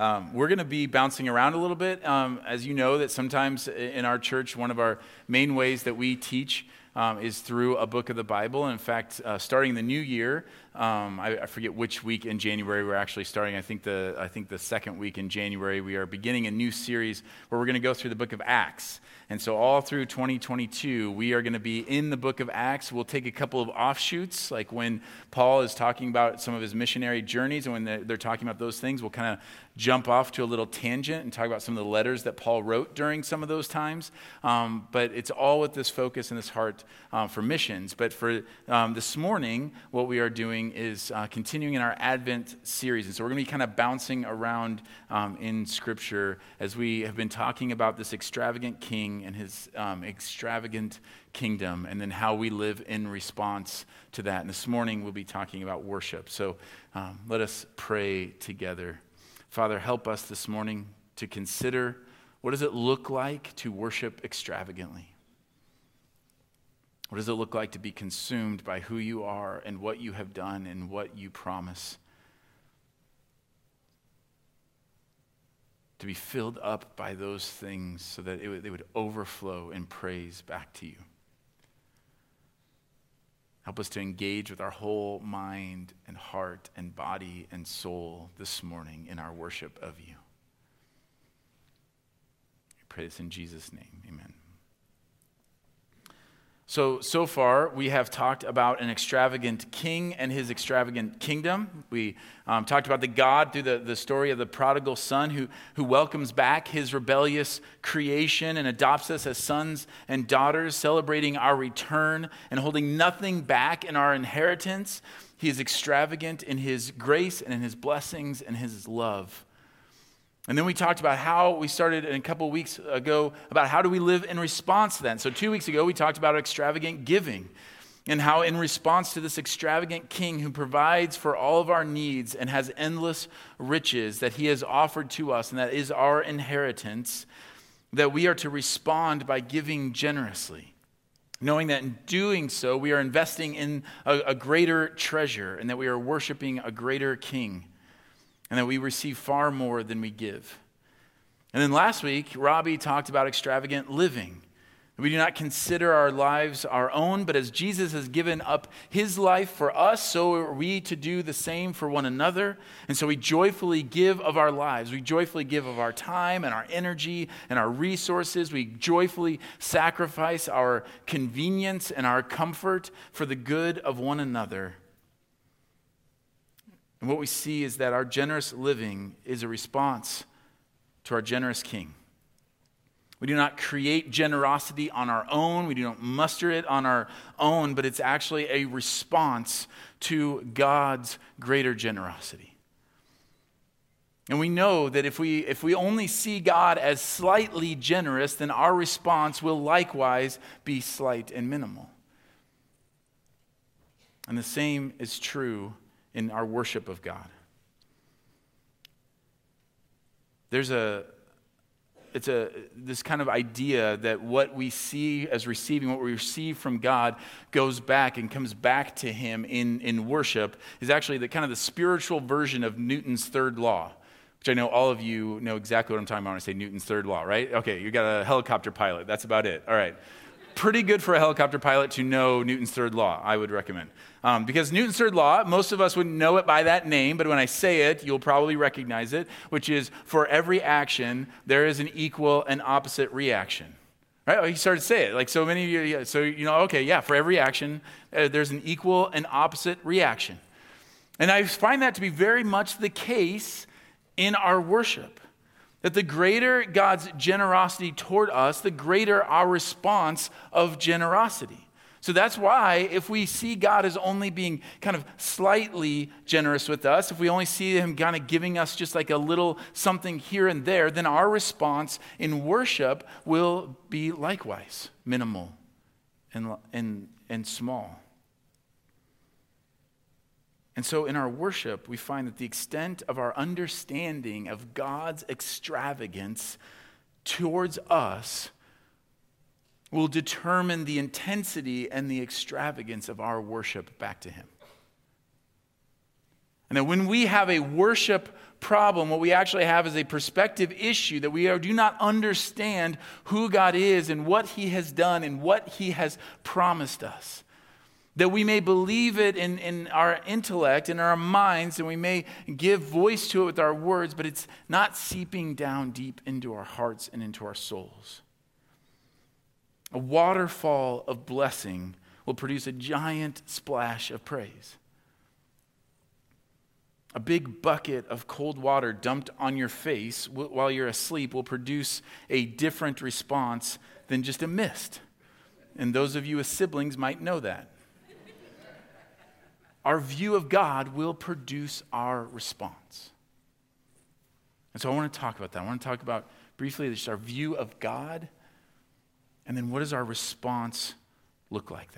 We're going to be bouncing around a little bit. As you know, that sometimes in our church, one of our main ways that we teach is through a book of the Bible. In fact, starting the new year, I forget which week in January we're actually starting. I think the second week in January, we are beginning a new series where we're going to go through the book of Acts. And so all through 2022, we are going to be in the book of Acts. We'll take a couple of offshoots, like when Paul is talking about some of his missionary journeys, and when they're talking about those things, we'll kind of jump off to a little tangent and talk about some of the letters that Paul wrote during some of those times. But it's all with this focus and this heart for missions. But for this morning, what we are doing is continuing in our Advent series. And so we're going to be kind of bouncing around in Scripture as we have been talking about this extravagant king and his extravagant kingdom, and then how we live in response to that. And this morning, we'll be talking about worship. So let us pray together. Father, help us this morning to consider, what does it look like to worship extravagantly? What does it look like to be consumed by who you are and what you have done and what you promise? To be filled up by those things so that they would overflow in praise back to you. Help us to engage with our whole mind and heart and body and soul this morning in our worship of you. I pray this in Jesus' name. Amen. So far, we have talked about an extravagant king and his extravagant kingdom. We talked about the God through the story of the prodigal son who welcomes back his rebellious creation and adopts us as sons and daughters, celebrating our return and holding nothing back in our inheritance. He is extravagant in his grace and in his blessings and his love. And then we talked about how we started a couple weeks ago about how do we live in response to that. So 2 weeks ago, we talked about extravagant giving and how in response to this extravagant king who provides for all of our needs and has endless riches that he has offered to us and that is our inheritance, that we are to respond by giving generously, knowing that in doing so, we are investing in a greater treasure and that we are worshiping a greater king, and that we receive far more than we give. And then last week, Robbie talked about extravagant living. We do not consider our lives our own, but as Jesus has given up his life for us, so are we to do the same for one another. And so we joyfully give of our lives. We joyfully give of our time and our energy and our resources. We joyfully sacrifice our convenience and our comfort for the good of one another. And what we see is that our generous living is a response to our generous king. We do not create generosity on our own. We do not muster it on our own, but it's actually a response to God's greater generosity. And we know that if we only see God as slightly generous, then our response will likewise be slight and minimal. And the same is true in our worship of God. There's this kind of idea that what we see as receiving, what we receive from God goes back and comes back to him in worship is actually the spiritual version of Newton's third law, which I know all of you know exactly what I'm talking about when I say Newton's third law, right? Okay, you got a helicopter pilot. That's about it. All right. Pretty good for a helicopter pilot to know Newton's third law, I would recommend. Because Newton's third law, most of us wouldn't know it by that name, but when I say it, you'll probably recognize it, which is for every action, there is an equal and opposite reaction. Right? He started to say it. Like so many of you, so you know, okay, yeah, for every action, there's an equal and opposite reaction. And I find that to be very much the case in our worship. That the greater God's generosity toward us, the greater our response of generosity. So that's why if we see God as only being kind of slightly generous with us, if we only see him kind of giving us just like a little something here and there, then our response in worship will be likewise minimal and small. And so in our worship, we find that the extent of our understanding of God's extravagance towards us will determine the intensity and the extravagance of our worship back to him. And that when we have a worship problem. What we actually have is a perspective issue that we do not understand who God is and what he has done and what he has promised us. That we may believe it in our intellect, in our minds, and we may give voice to it with our words, but it's not seeping down deep into our hearts and into our souls. A waterfall of blessing will produce a giant splash of praise. A big bucket of cold water dumped on your face while you're asleep will produce a different response than just a mist. And those of you with siblings might know that. Our view of God will produce our response. And so I want to talk about that. I want to talk about briefly just our view of God, and then what does our response look like?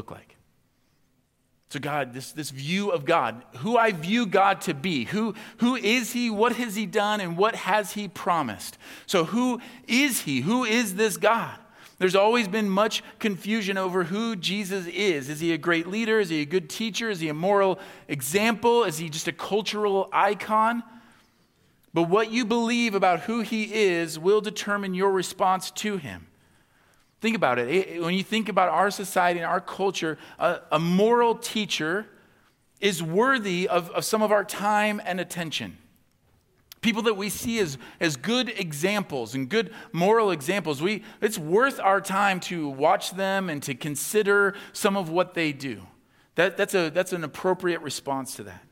So God, this view of God, who I view God to be, who is he, what has he done, and what has he promised? So who is he? Who is this God? There's always been much confusion over who Jesus is. Is he a great leader? Is he a good teacher? Is he a moral example? Is he just a cultural icon? But what you believe about who he is will determine your response to him. Think about it. When you think about our society and our culture, a moral teacher is worthy of some of our time and attention. People that we see as good examples and good moral examples, it's worth our time to watch them and to consider some of what they do. That's an appropriate response to that.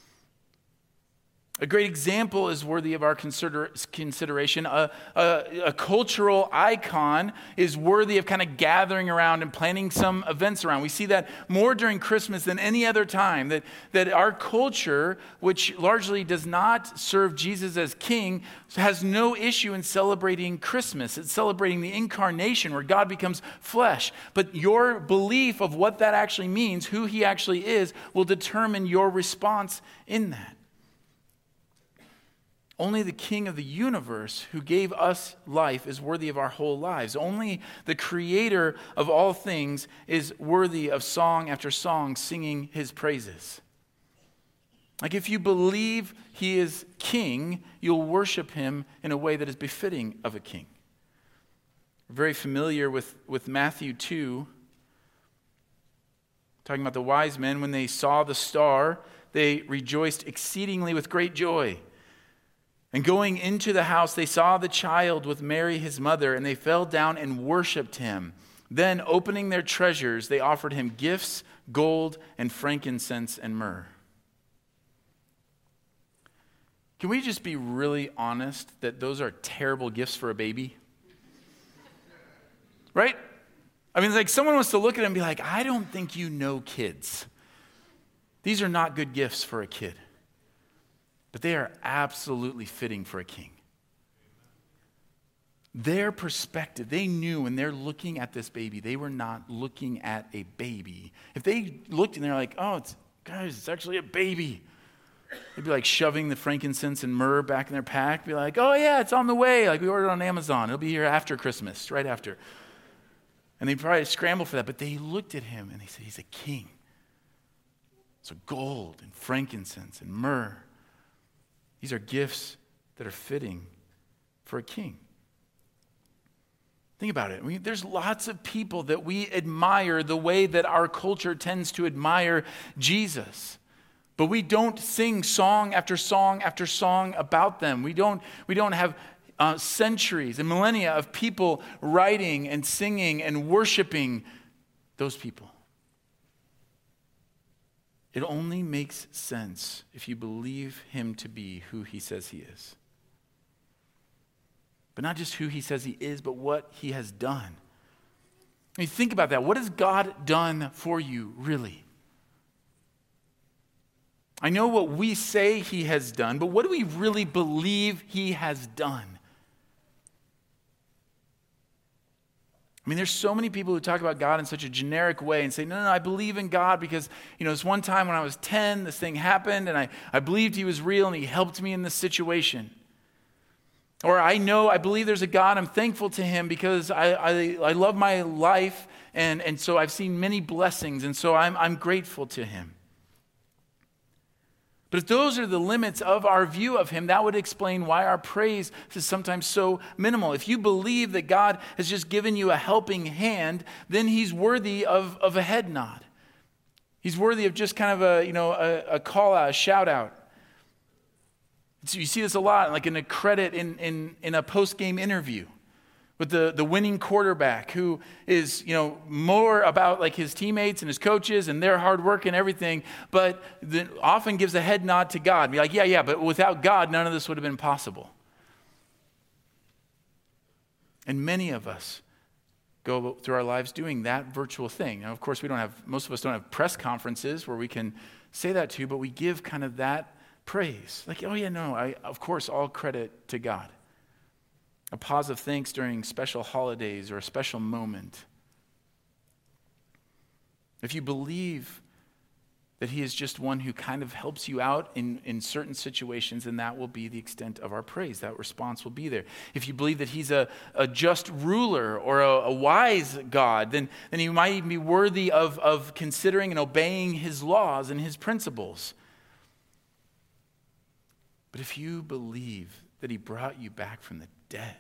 A great example is worthy of our consideration. A cultural icon is worthy of kind of gathering around and planning some events around. We see that more during Christmas than any other time, that our culture, which largely does not serve Jesus as king, has no issue in celebrating Christmas. It's celebrating the incarnation where God becomes flesh. But your belief of what that actually means, who he actually is, will determine your response in that. Only the King of the universe who gave us life is worthy of our whole lives. Only the Creator of all things is worthy of song after song singing his praises. Like if you believe he is king, you'll worship him in a way that is befitting of a king. We're very familiar with Matthew 2, talking about the wise men. When they saw the star, they rejoiced exceedingly with great joy. And going into the house, they saw the child with Mary, his mother, and they fell down and worshiped him. Then, opening their treasures, they offered him gifts, gold, and frankincense and myrrh. Can we just be really honest that those are terrible gifts for a baby? Right? I mean, like someone wants to look at it and be like, I don't think you know kids. These are not good gifts for a kid. But they are absolutely fitting for a king. Their perspective, they knew when they're looking at this baby, they were not looking at a baby. If they looked and they're like, oh, it's actually a baby. They'd be like shoving the frankincense and myrrh back in their pack. Be like, oh yeah, it's on the way. Like we ordered on Amazon. It'll be here after Christmas, right after. And they'd probably scramble for that. But they looked at him and they said, he's a king. So gold and frankincense and myrrh. These are gifts that are fitting for a king. Think about it. There's lots of people that we admire the way that our culture tends to admire Jesus. But we don't sing song after song after song about them. We don't have centuries and millennia of people writing and singing and worshiping those people. It only makes sense if you believe him to be who he says he is. But not just who he says he is, but what he has done. I mean, think about that. What has God done for you, really? I know what we say he has done, but what do we really believe he has done? I mean, there's so many people who talk about God in such a generic way and say, no, I believe in God because, this one time when I was 10, this thing happened and I believed he was real and he helped me in this situation. Or I believe there's a God, I'm thankful to him because I love my life and so I've seen many blessings and so I'm grateful to him. But if those are the limits of our view of him, that would explain why our praise is sometimes so minimal. If you believe that God has just given you a helping hand, then he's worthy of a head nod. He's worthy of just kind of a call out, a shout out. So you see this a lot, like in a credit in a post-game interview with the winning quarterback who is, more about like his teammates and his coaches and their hard work and everything, but often gives a head nod to God. Be like, yeah, but without God, none of this would have been possible. And many of us go through our lives doing that virtual thing. Now, of course, most of us don't have press conferences where we can say that to, but we give kind of that praise. Like, of course, all credit to God. A pause of thanks during special holidays or a special moment. If you believe that he is just one who kind of helps you out in certain situations, then that will be the extent of our praise. That response will be there. If you believe that he's a just ruler or a wise God, then he might even be worthy of considering and obeying his laws and his principles. But if you believe that he brought you back from the dead,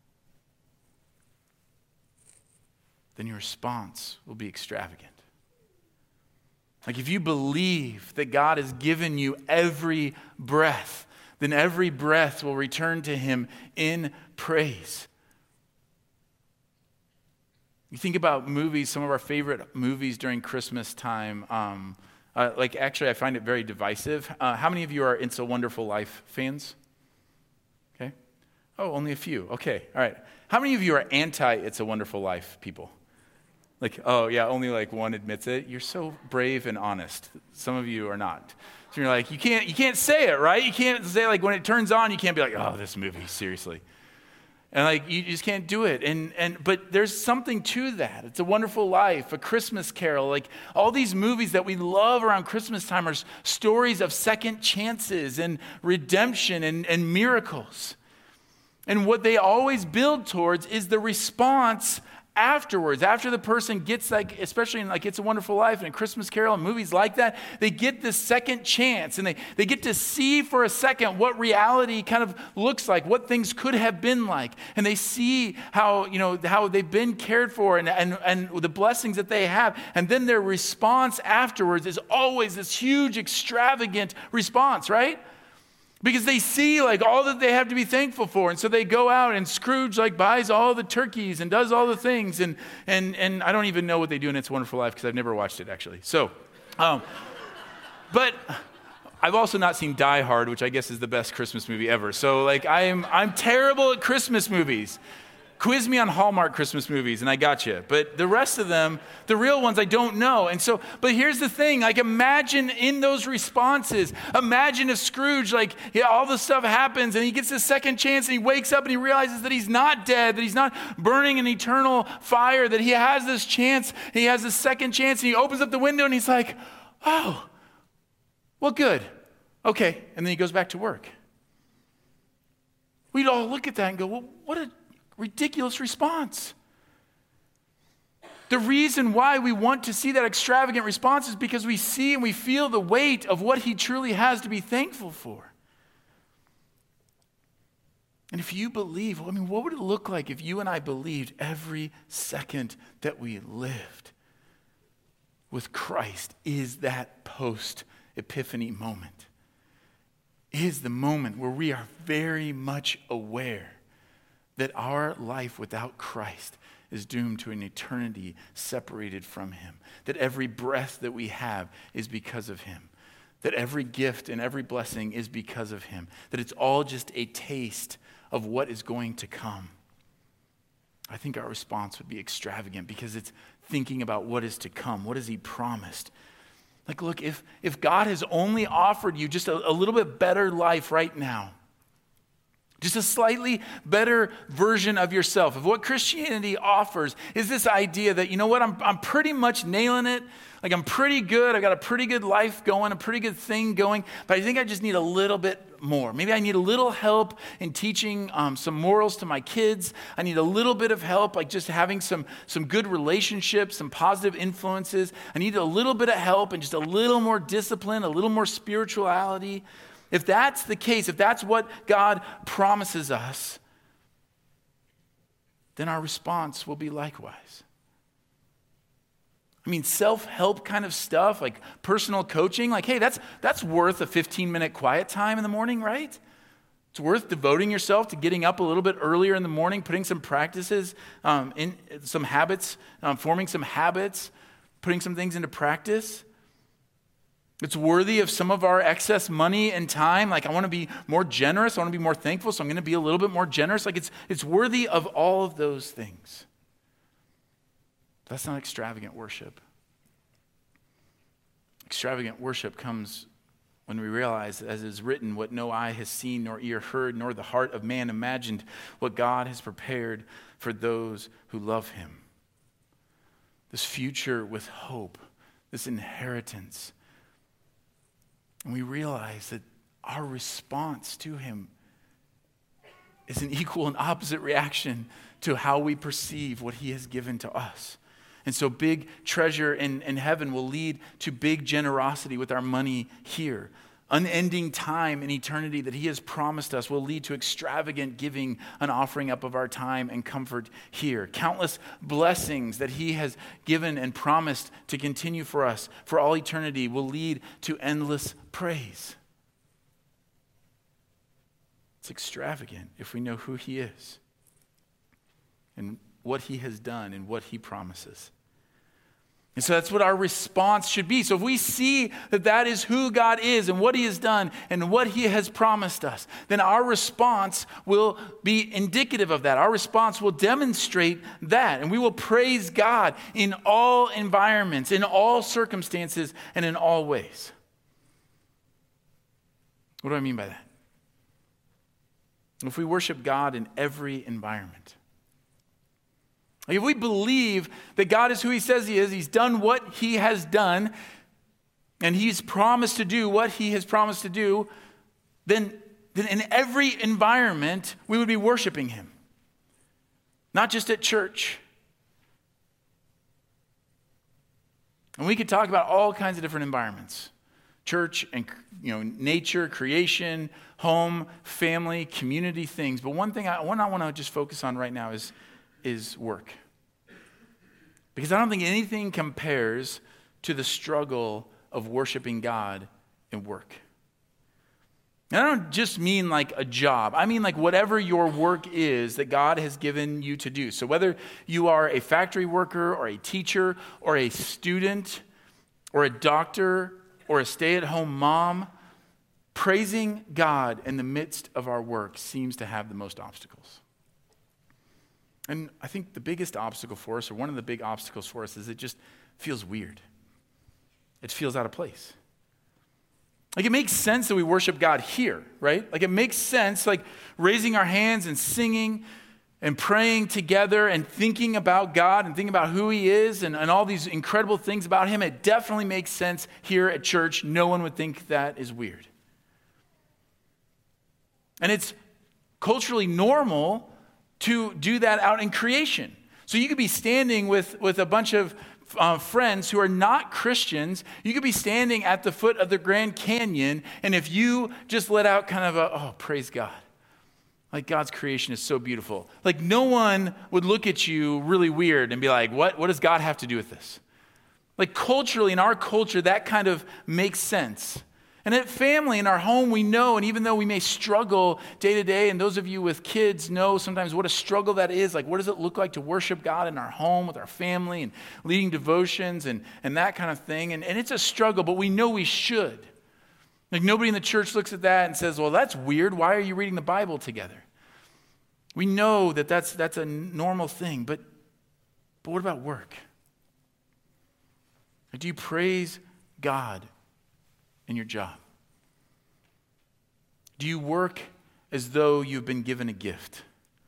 then your response will be extravagant. Like if you believe that God has given you every breath, then every breath will return to him in praise. You think about movies, some of our favorite movies during Christmas time. Actually, I find it very divisive. How many of you are It's a Wonderful Life fans? Okay. Oh, only a few. Okay, all right. How many of you are anti It's a Wonderful Life people? Like, oh yeah, only like one admits it. You're so brave and honest. Some of you are not. So you're like, you can't say it, right? You can't say like when it turns on, you can't be like, oh, this movie, seriously. And like you just can't do it. But there's something to that. It's a Wonderful Life, A Christmas Carol, like all these movies that we love around Christmas time are stories of second chances and redemption and miracles. And what they always build towards is the response afterwards, after the person gets especially in It's a Wonderful Life and A Christmas Carol and movies like that, they get this second chance and they get to see for a second what reality kind of looks like, what things could have been like. And they see how they've been cared for and the blessings that they have. And then their response afterwards is always this huge, extravagant response, right? Because they see like all that they have to be thankful for. And so they go out and Scrooge buys all the turkeys and does all the things. And I don't even know what they do in It's a Wonderful Life because I've never watched it actually. So, but I've also not seen Die Hard, which I guess is the best Christmas movie ever. So I'm terrible at Christmas movies. Quiz me on Hallmark Christmas movies and I got you. But the rest of them, the real ones, I don't know. And so, but here's the thing, imagine in those responses, imagine if Scrooge, all this stuff happens and he gets a second chance and he wakes up and he realizes that he's not dead, that he's not burning in eternal fire, that he has this chance, he has this second chance and he opens up the window and he's like, oh, well, good. Okay. And then he goes back to work. We'd all look at that and go, well, what a ridiculous response. The reason why we want to see that extravagant response is because we see and we feel the weight of what he truly has to be thankful for. And if you believe, what would it look like if you and I believed every second that we lived with Christ is that post-Epiphany moment? Is the moment where we are very much aware that our life without Christ is doomed to an eternity separated from him. That every breath that we have is because of him. That every gift and every blessing is because of him. That it's all just a taste of what is going to come. I think our response would be extravagant because it's thinking about what is to come. What has he promised? Look, if God has only offered you just a little bit better life right now, Just a slightly better version of yourself. Of what Christianity offers is this idea that, you know what, I'm pretty much nailing it. Like I'm pretty good. I've got a pretty good life going, a pretty good thing going, but I think I just need a little bit more. Maybe I need a little help in teaching some morals to my kids. I need a little bit of help, like just having some good relationships, some positive influences. I need a little bit of help and just a little more discipline, a little more spirituality. If that's the case, if that's what God promises us, then our response will be likewise. I mean, self-help kind of stuff, like personal coaching, like, hey, that's worth a 15-minute quiet time in the morning, right? It's worth devoting yourself to getting up a little bit earlier in the morning, putting some practices, in some habits, forming some habits, putting some things into practice. It's worthy of some of our excess money and time. Like, I want to be more generous. I want to be more thankful, so I'm going to be a little bit more generous. Like, it's worthy of all of those things. That's not extravagant worship. Extravagant worship comes when we realize, as is written, what no eye has seen, nor ear heard, nor the heart of man imagined, what God has prepared for those who love him. This future with hope, this inheritance. And we realize that our response to him is an equal and opposite reaction to how we perceive what he has given to us. And so big treasure in heaven will lead to big generosity with our money here. Unending time and eternity that he has promised us will lead to extravagant giving, an offering up of our time and comfort here. Countless blessings that he has given and promised to continue for us for all eternity will lead to endless praise. It's extravagant if we know who he is and what he has done and what he promises. And so that's what our response should be. So if we see that that is who God is and what he has done and what he has promised us, then our response will be indicative of that. Our response will demonstrate that. And we will praise God in all environments, in all circumstances, and in all ways. What do I mean by that? If we worship God in every environment, if we believe that God is who he says he is, he's done what he has done, and he's promised to do what he has promised to do, then in every environment we would be worshiping him. Not just at church. And we could talk about all kinds of different environments. Church and nature, creation, home, family, community things. But one thing I want to just focus on right now is work. Because I don't think anything compares to the struggle of worshiping God in work. And I don't just mean like a job. I mean like whatever your work is that God has given you to do. So whether you are a factory worker or a teacher or a student or a doctor or a stay-at-home mom, praising God in the midst of our work seems to have the most obstacles. And I think the biggest obstacle for us, or one of the big obstacles for us, is it just feels weird. It feels out of place. Like it makes sense that we worship God here, right? Like it makes sense, like raising our hands and singing and praying together and thinking about God and thinking about who he is and all these incredible things about him. It definitely makes sense here at church. No one would think that is weird. And it's culturally normal to do that out in creation. So you could be standing with a bunch of friends who are not Christians. You could be standing at the foot of the Grand Canyon, and if you just let out kind of praise God. Like God's creation is so beautiful. Like no one would look at you really weird and be like, what does God have to do with this? Like culturally, in our culture, that kind of makes sense. And at family, in our home, we know, and even though we may struggle day to day, and those of you with kids know sometimes what a struggle that is, like what does it look like to worship God in our home with our family and leading devotions and that kind of thing. And it's a struggle, but we know we should. Like nobody in the church looks at that and says, well, that's weird. Why are you reading the Bible together? We know that that's a normal thing, but what about work? Do you praise God in your job? Do you work as though you've been given a gift.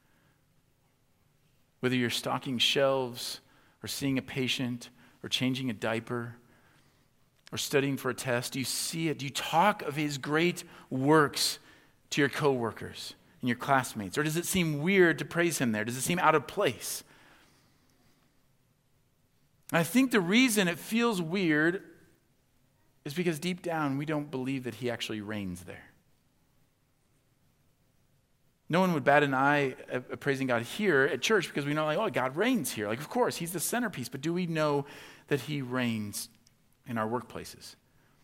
Whether you're stocking shelves or seeing a patient or changing a diaper or studying for a test, do you see it? Do you talk of his great works to your coworkers and your classmates? Or does it seem weird to praise him there? Does it seem out of place? I think the reason it feels weird is because deep down we don't believe that he actually reigns there. No one would bat an eye at praising God here at church because we know, like, oh, God reigns here. Like, of course, he's the centerpiece, but do we know that he reigns in our workplaces?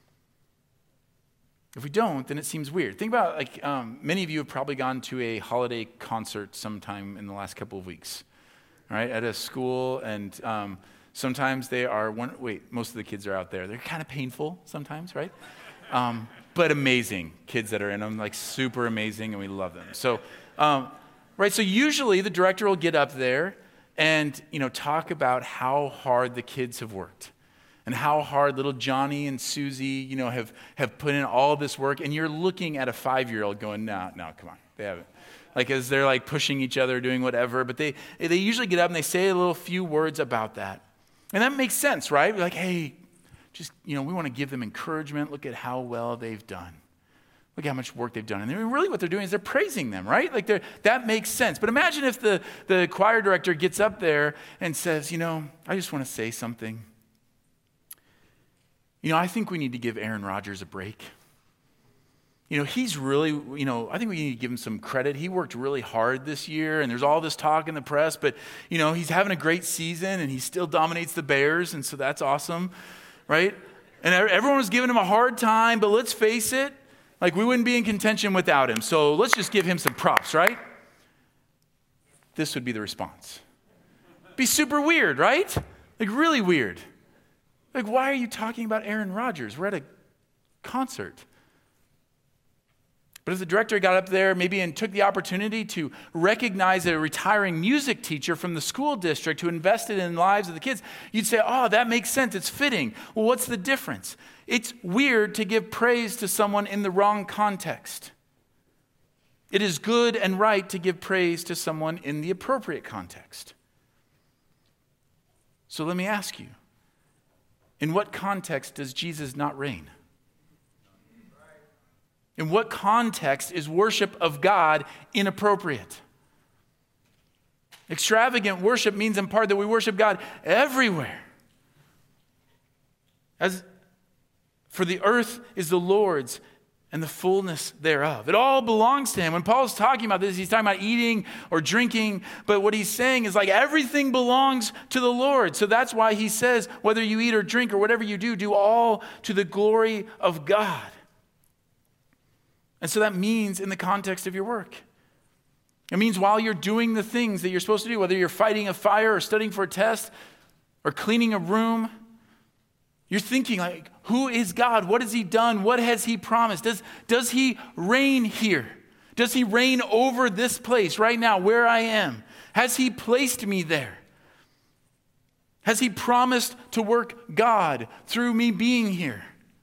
If we don't, then it seems weird. Think about, like, many of you have probably gone to a holiday concert sometime in the last couple of weeks, right, at a school, and sometimes they are, most of the kids are out there. They're kind of painful sometimes, right? But amazing kids that are in them, like super amazing, and we love them. So, so usually the director will get up there and, talk about how hard the kids have worked and how hard little Johnny and Susie, have put in all this work. And you're looking at a 5-year-old going, no, come on, they haven't. Like, as they're like pushing each other, doing whatever. But they usually get up and they say a little few words about that. And that makes sense, right? We're like, hey, just, we want to give them encouragement. Look at how well they've done. Look at how much work they've done. And really what they're doing is they're praising them, right? Like, that makes sense. But imagine if the choir director gets up there and says, I just want to say something. I think we need to give Aaron Rodgers a break. He's really, I think we need to give him some credit. He worked really hard this year, and there's all this talk in the press, but, he's having a great season, and he still dominates the Bears, and so that's awesome, right? And everyone was giving him a hard time, but let's face it, like, we wouldn't be in contention without him, so let's just give him some props, right? This would be the response. Be super weird, right? Like, really weird. Like, why are you talking about Aaron Rodgers? We're at a concert. But if the director got up there maybe and took the opportunity to recognize a retiring music teacher from the school district who invested in the lives of the kids, you'd say, oh, that makes sense. It's fitting. Well, what's the difference? It's weird to give praise to someone in the wrong context. It is good and right to give praise to someone in the appropriate context. So let me ask you, in what context does Jesus not reign? In what context is worship of God inappropriate? Extravagant worship means in part that we worship God everywhere. For the earth is the Lord's and the fullness thereof. It all belongs to him. When Paul's talking about this, he's talking about eating or drinking, but what he's saying is like everything belongs to the Lord. So that's why he says, whether you eat or drink or whatever you do all to the glory of God. And so that means in the context of your work. It means while you're doing the things that you're supposed to do, whether you're fighting a fire or studying for a test or cleaning a room, you're thinking like, who is God? What has he done? What has he promised? Does he reign here? Does he reign over this place right now where I am? Has he placed me there? Has he promised to work God through me being here?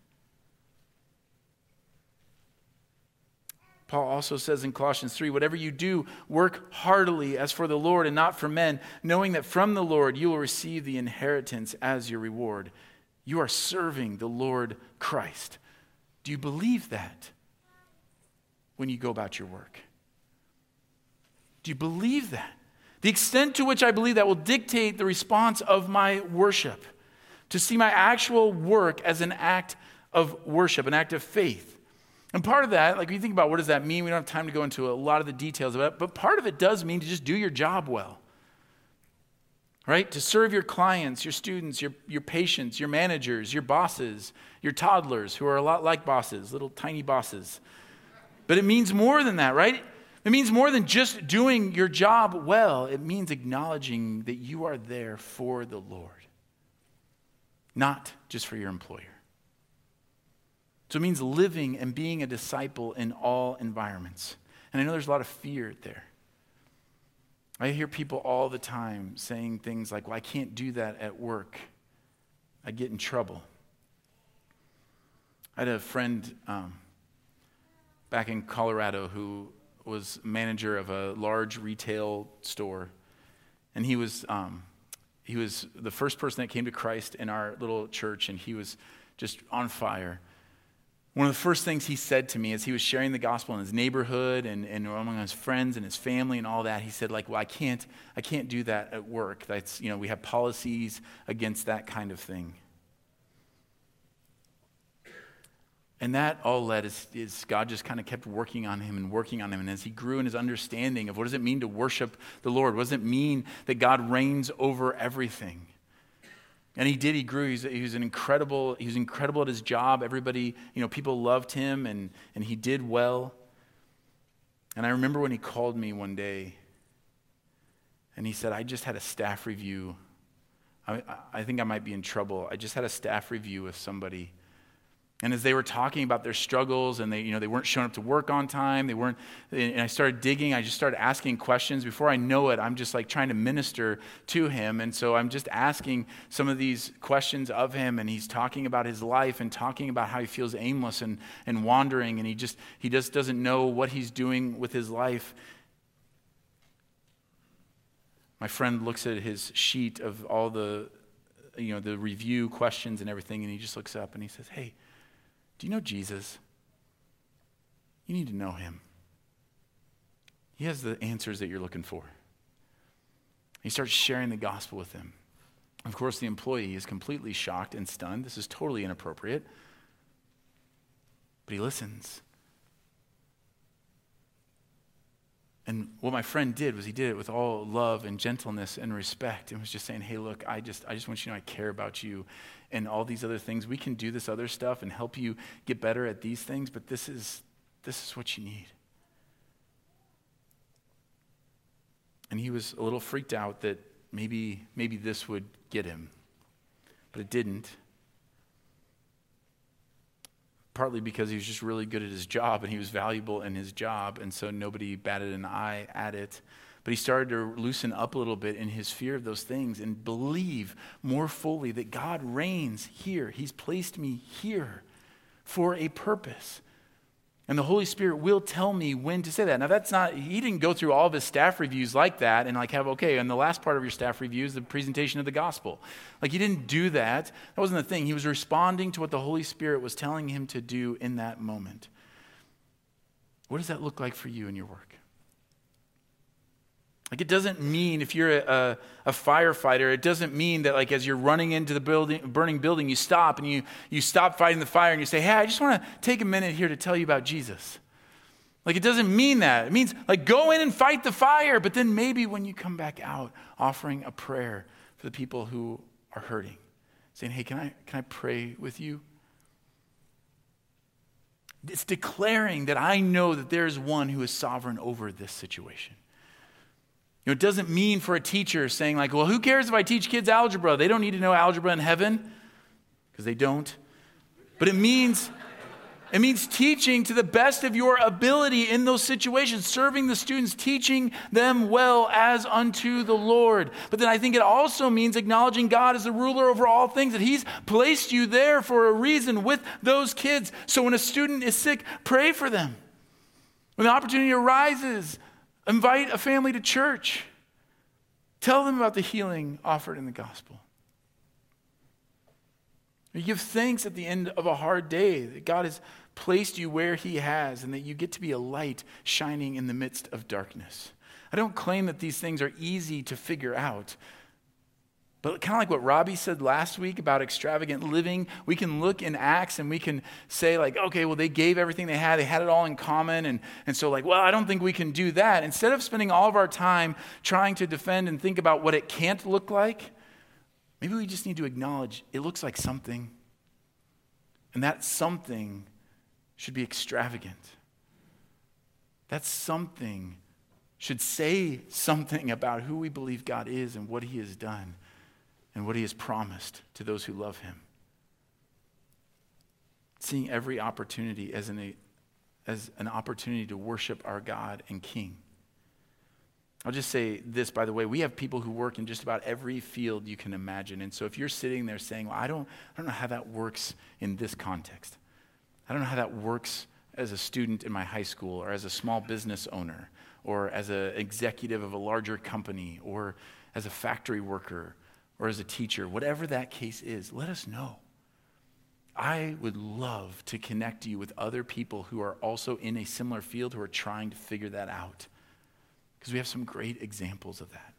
Paul also says in Colossians 3, whatever you do, work heartily as for the Lord and not for men, knowing that from the Lord you will receive the inheritance as your reward. You are serving the Lord Christ. Do you believe that when you go about your work? Do you believe that? The extent to which I believe that will dictate the response of my worship. To see my actual work as an act of worship, an act of faith. And part of that, like, when you think about what does that mean, we don't have time to go into a lot of the details of it, but part of it does mean to just do your job well. Right? To serve your clients, your students, your patients, your managers, your bosses, your toddlers, who are a lot like bosses, little tiny bosses. But it means more than that, right? It means more than just doing your job well. It means acknowledging that you are there for the Lord, not just for your employer. So it means living and being a disciple in all environments. And I know there's a lot of fear there. I hear people all the time saying things like, well, I can't do that at work. I get in trouble. I had a friend back in Colorado who was manager of a large retail store, and he was the first person that came to Christ in our little church, and he was just on fire. One of the first things he said to me as he was sharing the gospel in his neighborhood and among his friends and his family and all that, he said, like, well, I can't do that at work. That's, we have policies against that kind of thing. And that all led is God just kind of kept working on him. And as he grew in his understanding of what does it mean to worship the Lord? What does it mean that God reigns over everything? And he grew. He was incredible at his job. Everybody, people loved him and he did well. And I remember when he called me one day and he said, I just had a staff review. I think I might be in trouble. I just had a staff review with somebody. And as they were talking about their struggles and they weren't showing up to work on time, and I started digging, I just started asking questions. Before I know it, I'm just like trying to minister to him. And so I'm just asking some of these questions of him, and he's talking about his life and talking about how he feels aimless and wandering, and he just doesn't know what he's doing with his life. My friend looks at his sheet of all the review questions and everything, and he just looks up and he says, hey, do you know Jesus? You need to know him. He has the answers that you're looking for. He starts sharing the gospel with him. Of course, the employee is completely shocked and stunned. This is totally inappropriate. But he listens. And what my friend did was he did it with all love and gentleness and respect, and was just saying, hey, look, I just want you to know I care about you and all these other things. We can do this other stuff and help you get better at these things, but this is what you need. And he was a little freaked out that maybe this would get him, but it didn't. Partly because he was just really good at his job and he was valuable in his job, and so nobody batted an eye at it. But he started to loosen up a little bit in his fear of those things and believe more fully that God reigns here. He's placed me here for a purpose. And the Holy Spirit will tell me when to say that. Now he didn't go through all of his staff reviews like that and and the last part of your staff review is the presentation of the gospel. He didn't do that. That wasn't the thing. He was responding to what the Holy Spirit was telling him to do in that moment. What does that look like for you in your work? It doesn't mean if you're a firefighter, it doesn't mean that as you're running into the burning building, you stop and you stop fighting the fire and you say, hey, I just want to take a minute here to tell you about Jesus. It doesn't mean that. It means go in and fight the fire, but then maybe when you come back out, offering a prayer for the people who are hurting, saying, hey, can I pray with you? It's declaring that I know that there is one who is sovereign over this situation. It doesn't mean for a teacher saying well, who cares if I teach kids algebra? They don't need to know algebra in heaven, because they don't. But it means teaching to the best of your ability in those situations, serving the students, teaching them well as unto the Lord. But then I think it also means acknowledging God as the ruler over all things, that he's placed you there for a reason with those kids. So when a student is sick, pray for them. When the opportunity arises, invite a family to church. Tell them about the healing offered in the gospel. You give thanks at the end of a hard day that God has placed you where he has and that you get to be a light shining in the midst of darkness. I don't claim that these things are easy to figure out. But kind of like what Robbie said last week about extravagant living, we can look in Acts and we can say okay, well, they gave everything they had it all in common. And so well, I don't think we can do that. Instead of spending all of our time trying to defend and think about what it can't look like, maybe we just need to acknowledge it looks like something. And that something should be extravagant. That something should say something about who we believe God is and what he has done and what he has promised to those who love him. Seeing every opportunity as an opportunity to worship our God and King. I'll just say this, by the way, we have people who work in just about every field you can imagine. And so if you're sitting there saying, well, I don't know how that works in this context. I don't know how that works as a student in my high school, or as a small business owner, or as an executive of a larger company, or as a factory worker, or as a teacher, whatever that case is, let us know. I would love to connect you with other people who are also in a similar field who are trying to figure that out, because we have some great examples of that.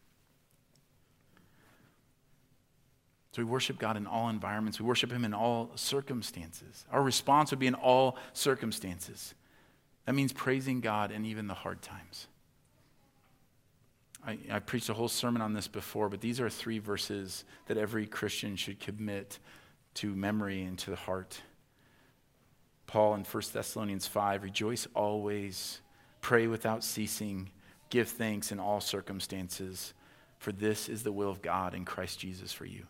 So we worship God in all environments. We worship him in all circumstances. Our response would be in all circumstances. That means praising God in even the hard times. I preached a whole sermon on this before, but these are 3 verses that every Christian should commit to memory and to the heart. Paul in 1 Thessalonians 5, rejoice always, pray without ceasing, give thanks in all circumstances, for this is the will of God in Christ Jesus for you.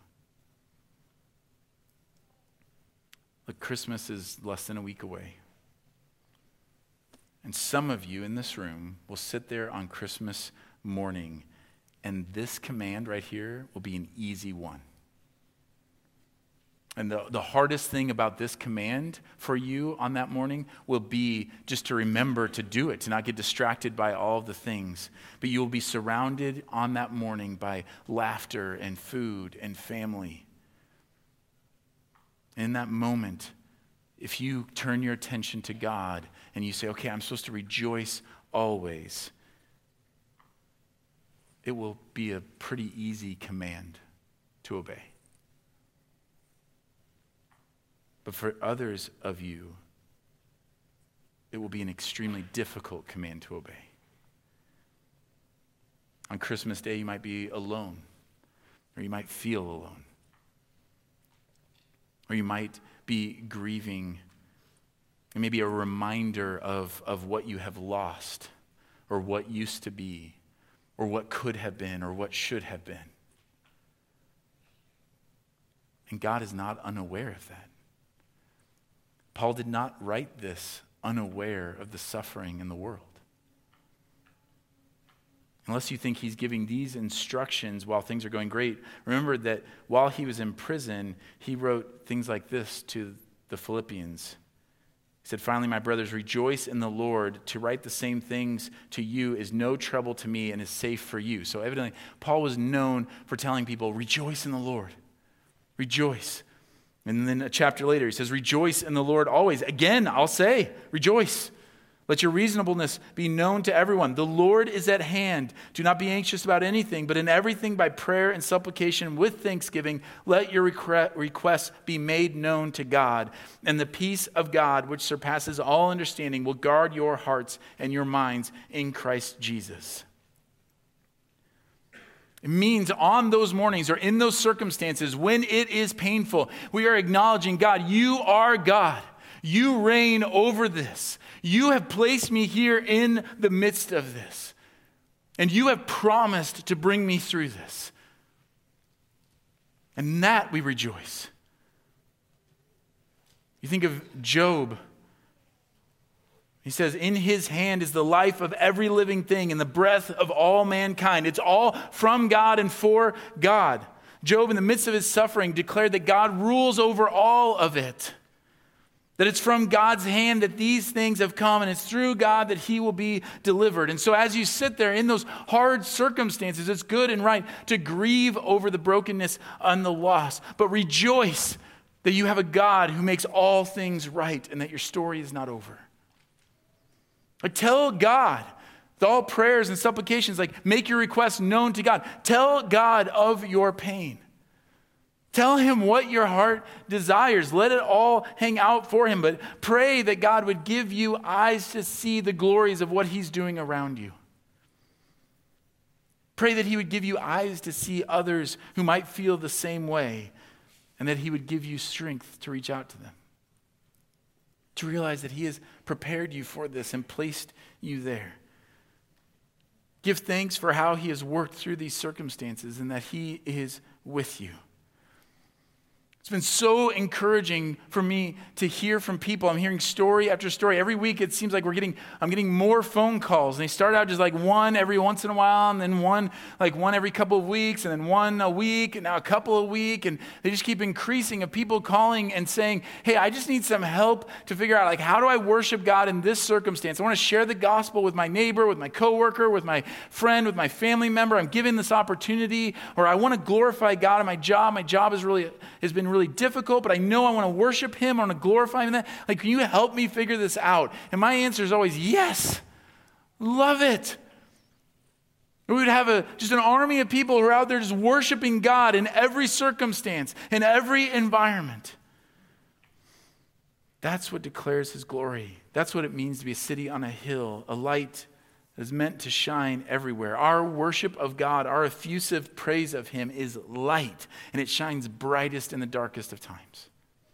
Look, Christmas is less than a week away. And some of you in this room will sit there on Christmas morning, and this command right here will be an easy one. And the hardest thing about this command for you on that morning will be just to remember to do it, to not get distracted by all the things. But you will be surrounded on that morning by laughter and food and family. In that moment, if you turn your attention to God and you say, okay, I'm supposed to rejoice always, it will be a pretty easy command to obey. But for others of you, it will be an extremely difficult command to obey. On Christmas Day, you might be alone, or you might feel alone, or you might be grieving, and maybe a reminder of what you have lost, or what used to be, or what could have been, or what should have been. And God is not unaware of that. Paul did not write this unaware of the suffering in the world. Unless you think he's giving these instructions while things are going great, remember that while he was in prison, he wrote things like this to the Philippians. He said, finally, my brothers, rejoice in the Lord. To write the same things to you is no trouble to me and is safe for you. So evidently, Paul was known for telling people, rejoice in the Lord. Rejoice. And then a chapter later, he says, rejoice in the Lord always. Again, I'll say, rejoice. Let your reasonableness be known to everyone. The Lord is at hand. Do not be anxious about anything, but in everything by prayer and supplication with thanksgiving, let your requests be made known to God. And the peace of God, which surpasses all understanding, will guard your hearts and your minds in Christ Jesus. It means on those mornings or in those circumstances when it is painful, we are acknowledging, God, you are God. You reign over this. You have placed me here in the midst of this. And you have promised to bring me through this. And in that we rejoice. You think of Job. He says, in his hand is the life of every living thing and the breath of all mankind. It's all from God and for God. Job, in the midst of his suffering, declared that God rules over all of it. That it's from God's hand that these things have come, and it's through God that he will be delivered. And so as you sit there in those hard circumstances, it's good and right to grieve over the brokenness and the loss. But rejoice that you have a God who makes all things right and that your story is not over. Like, tell God, with all prayers and supplications, like, make your requests known to God. Tell God of your pain. Tell him what your heart desires. Let it all hang out for him. But pray that God would give you eyes to see the glories of what he's doing around you. Pray that he would give you eyes to see others who might feel the same way, and that he would give you strength to reach out to them. To realize that he has prepared you for this and placed you there. Give thanks for how he has worked through these circumstances and that he is with you. It's been so encouraging for me to hear from people. I'm hearing story after story. Every week it seems like I'm getting more phone calls. And they start out just like one every once in a while, and then one every couple of weeks, and then one a week, and now a couple a week. And they just keep increasing of people calling and saying, hey, I just need some help to figure out, like, how do I worship God in this circumstance? I want to share the gospel with my neighbor, with my coworker, with my friend, with my family member. I'm given this opportunity, or I want to glorify God in my job. My job has been really difficult, but I know I want to worship him. I want to glorify him in that. Like, can you help me figure this out? And my answer is always yes. Love it. We would have just an army of people who are out there just worshiping God in every circumstance, in every environment. That's what declares his glory. That's what it means to be a city on a hill, a light is meant to shine everywhere. Our worship of God, our effusive praise of him is light, and it shines brightest in the darkest of times.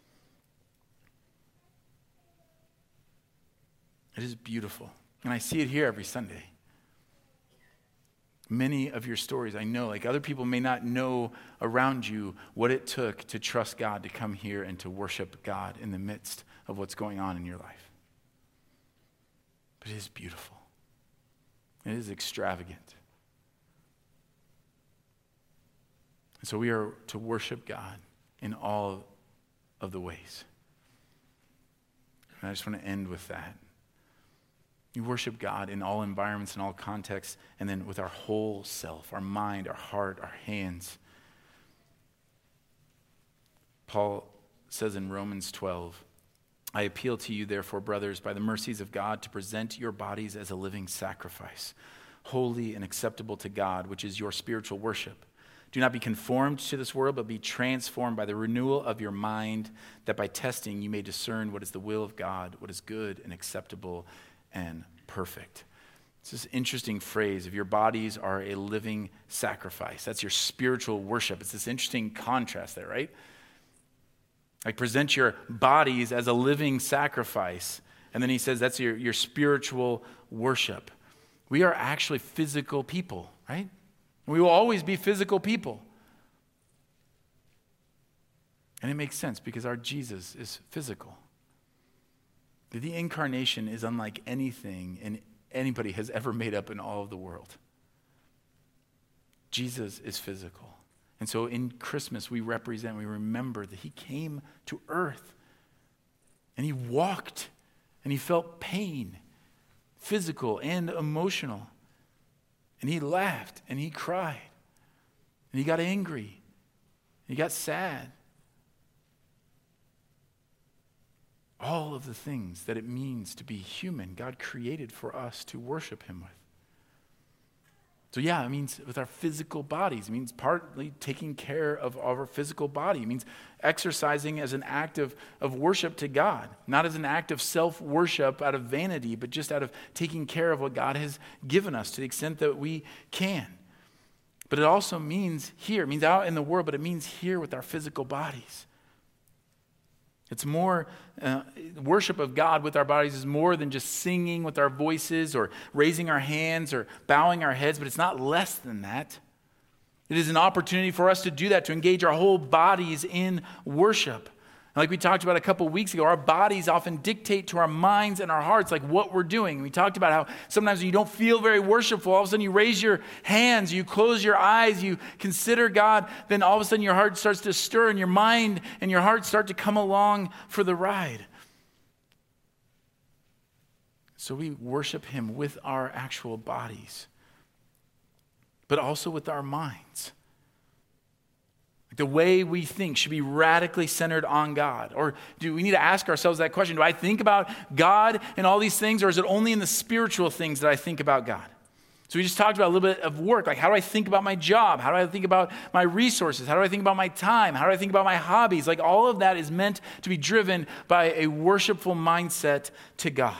It is beautiful, and I see it here every Sunday. Many of your stories, I know, like other people may not know around you what it took to trust God, to come here and to worship God in the midst of what's going on in your life. But it is beautiful. It is extravagant. And so we are to worship God in all of the ways. And I just want to end with that. You worship God in all environments, in all contexts, and then with our whole self, our mind, our heart, our hands. Paul says in Romans 12, I appeal to you, therefore, brothers, by the mercies of God, to present your bodies as a living sacrifice, holy and acceptable to God, which is your spiritual worship. Do not be conformed to this world, but be transformed by the renewal of your mind, that by testing you may discern what is the will of God, what is good and acceptable and perfect. It's this interesting phrase of your bodies are a living sacrifice. That's your spiritual worship. It's this interesting contrast there, right? Like, present your bodies as a living sacrifice. And then he says that's your spiritual worship. We are actually physical people, right? We will always be physical people. And it makes sense because our Jesus is physical. The incarnation is unlike anything anybody has ever made up in all of the world. Jesus is physical. And so in Christmas, we remember that he came to earth and he walked and he felt pain, physical and emotional. And he laughed and he cried and he got angry and he got sad. All of the things that it means to be human, God created for us to worship him with. So yeah, it means with our physical bodies. It means partly taking care of our physical body. It means exercising as an act of worship to God, not as an act of self-worship out of vanity, but just out of taking care of what God has given us to the extent that we can. But it also means here, it means out in the world, but it means here with our physical bodies. It's more, worship of God with our bodies is more than just singing with our voices or raising our hands or bowing our heads, but it's not less than that. It is an opportunity for us to do that, to engage our whole bodies in worship. And like we talked about a couple weeks ago, our bodies often dictate to our minds and our hearts like what we're doing. We talked about how sometimes when you don't feel very worshipful, all of a sudden you raise your hands, you close your eyes, you consider God, then all of a sudden your heart starts to stir and your mind and your heart start to come along for the ride. So we worship him with our actual bodies, but also with our minds. The way we think should be radically centered on God. Or do we need to ask ourselves that question? Do I think about God and all these things, or is it only in the spiritual things that I think about God? So we just talked about a little bit of work. Like, how do I think about my job? How do I think about my resources? How do I think about my time? How do I think about my hobbies? Like, all of that is meant to be driven by a worshipful mindset to God.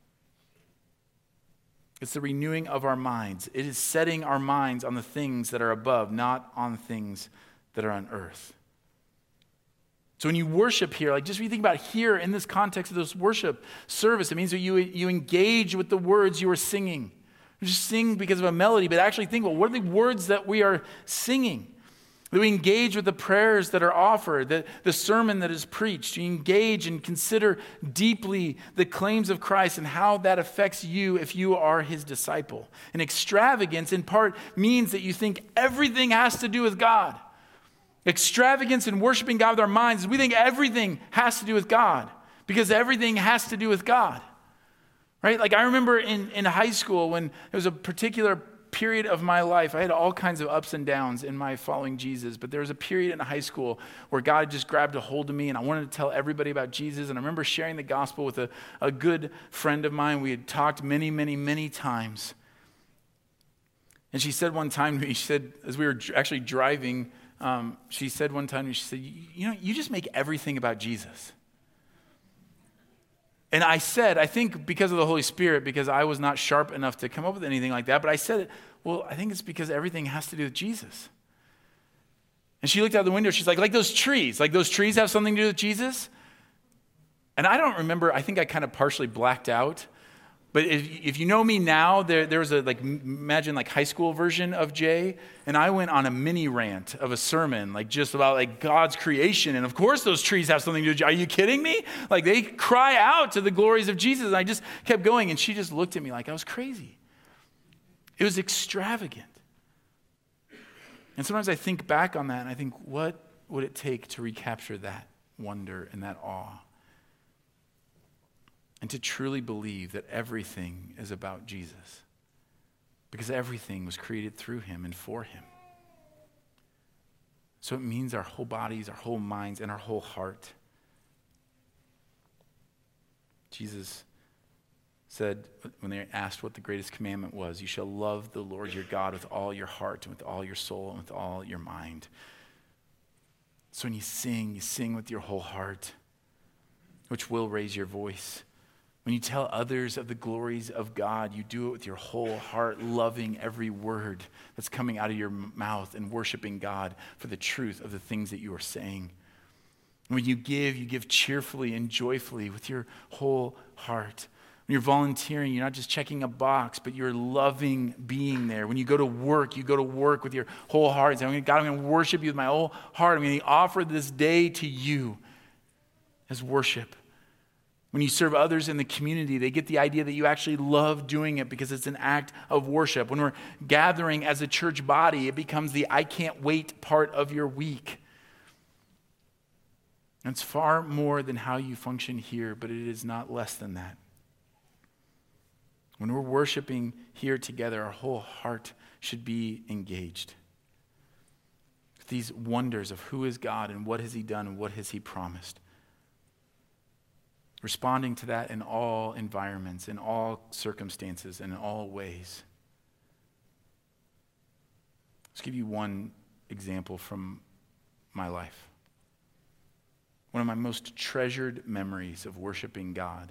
It's the renewing of our minds. It is setting our minds on the things that are above, not on things that are on earth. So when you worship here, like just when you think about here in this context of this worship service, it means that you engage with the words you are singing. You just sing because of a melody, but actually think, well, what are the words that we are singing? That we engage with the prayers that are offered, the sermon that is preached. You engage and consider deeply the claims of Christ and how that affects you if you are his disciple. And extravagance in part means that you think everything has to do with God. Extravagance in worshiping God with our minds is we think everything has to do with God because everything has to do with God. Right? Like I remember in high school when there was a particular period of my life, I had all kinds of ups and downs in my following Jesus, but there was a period in high school where God just grabbed a hold of me and I wanted to tell everybody about Jesus. And I remember sharing the gospel with a good friend of mine. We had talked many, many, many times. And she said one time to me, she said, as we were actually driving, she said one time, she said, you just make everything about Jesus. And I said, I think because of the Holy Spirit, because I was not sharp enough to come up with anything like that, but I said, well, I think it's because everything has to do with Jesus. And she looked out the window, she's like those trees have something to do with Jesus? And I don't remember, I think I kind of partially blacked out. But if you know me now, there was a imagine high school version of Jay, and I went on a mini rant of a sermon, just about God's creation, and of course those trees have something to do. Are you kidding me? They cry out to the glories of Jesus, and I just kept going, and she just looked at me like I was crazy. It was extravagant. And sometimes I think back on that, and I think, what would it take to recapture that wonder and that awe? And to truly believe that everything is about Jesus. Because everything was created through him and for him. So it means our whole bodies, our whole minds, and our whole heart. Jesus said, when they asked what the greatest commandment was, you shall love the Lord your God with all your heart and with all your soul and with all your mind. So when you sing with your whole heart, which will raise your voice. When you tell others of the glories of God, you do it with your whole heart, loving every word that's coming out of your mouth and worshiping God for the truth of the things that you are saying. When you give cheerfully and joyfully with your whole heart. When you're volunteering, you're not just checking a box, but you're loving being there. When you go to work with your whole heart and say, God, I'm going to worship you with my whole heart. I'm going to offer this day to you as worship. When you serve others in the community, they get the idea that you actually love doing it because it's an act of worship. When we're gathering as a church body, it becomes the I can't wait part of your week. And it's far more than how you function here, but it is not less than that. When we're worshiping here together, our whole heart should be engaged. These wonders of who is God and what has he done and what has he promised. Responding to that in all environments, in all circumstances, and in all ways. Let's give you one example from my life. One of my most treasured memories of worshiping God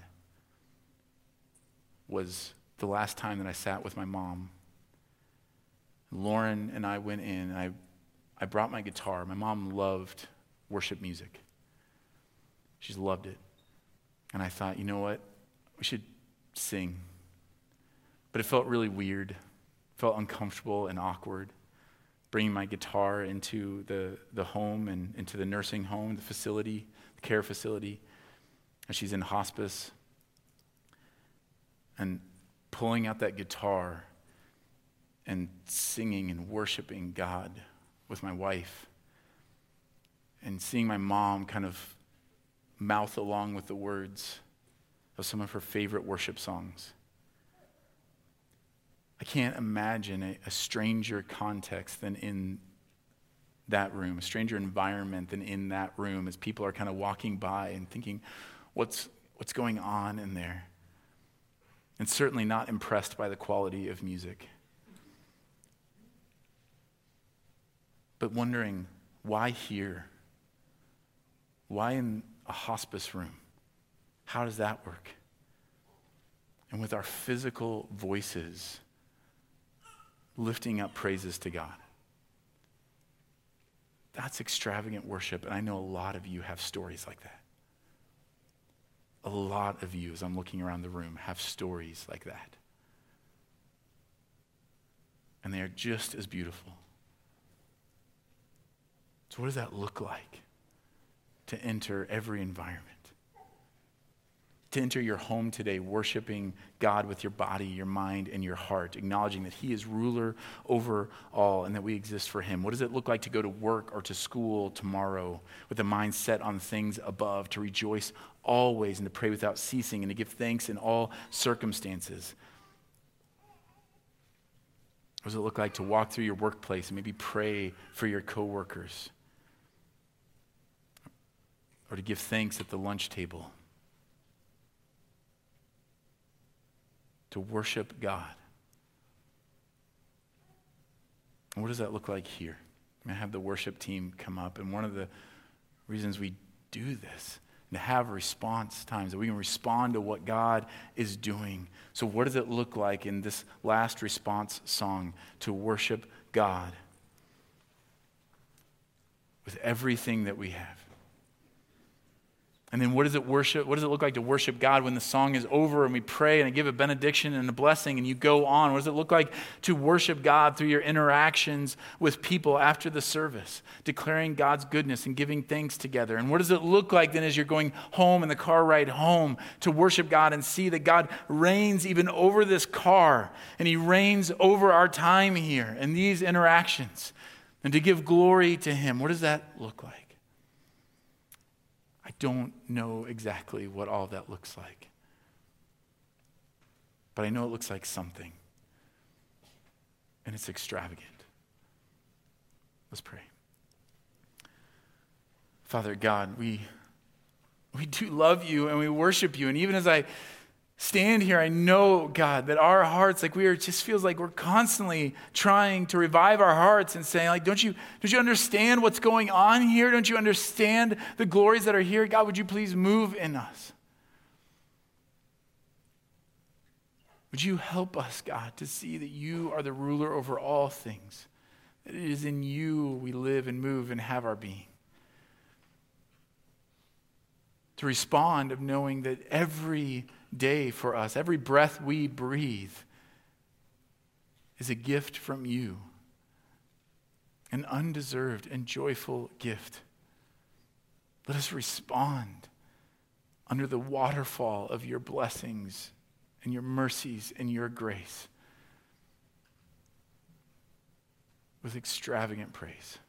was the last time that I sat with my mom. Lauren and I went in, and I brought my guitar. My mom loved worship music. She's loved it. And I thought, you know what? We should sing. But it felt really weird. It felt uncomfortable and awkward. Bringing my guitar into the home and into the nursing home, the facility, the care facility. And she's in hospice. And pulling out that guitar and singing and worshiping God with my wife. And seeing my mom kind of mouth along with the words of some of her favorite worship songs. I can't imagine a stranger context than in that room, a stranger environment than in that room as people are kind of walking by and thinking, what's going on in there? And certainly not impressed by the quality of music. But wondering, why here? Why in a hospice room? How does that work? And with our physical voices, lifting up praises to God. That's extravagant worship, and I know a lot of you have stories like that. A lot of you, as I'm looking around the room, have stories like that. And they are just as beautiful. So what does that look like to enter every environment? To enter your home today, worshiping God with your body, your mind, and your heart, acknowledging that he is ruler over all and that we exist for him. What does it look like to go to work or to school tomorrow with a mind set on things above, to rejoice always and to pray without ceasing and to give thanks in all circumstances? What does it look like to walk through your workplace and maybe pray for your coworkers? Or to give thanks at the lunch table? To worship God. And what does that look like here? I'm going to have the worship team come up, and one of the reasons we do this, to have response times, that we can respond to what God is doing. So what does it look like in this last response song to worship God with everything that we have? And then what does it look like to worship God when the song is over and we pray and give a benediction and a blessing and you go on? What does it look like to worship God through your interactions with people after the service, declaring God's goodness and giving thanks together? And what does it look like then as you're going home in the car ride home to worship God and see that God reigns even over this car and he reigns over our time here and these interactions, and to give glory to him? What does that look like? I don't know exactly what all that looks like. But I know it looks like something. And it's extravagant. Let's pray. Father God, we do love you and we worship you. And even as I stand here, I know, God, that our hearts, it just feels like we're constantly trying to revive our hearts and saying, don't you understand what's going on here? Don't you understand the glories that are here? God, would you please move in us? Would you help us, God, to see that you are the ruler over all things, that it is in you we live and move and have our being? To respond of knowing that every day for us, every breath we breathe is a gift from you, an undeserved and joyful gift. Let us respond under the waterfall of your blessings and your mercies and your grace with extravagant praise.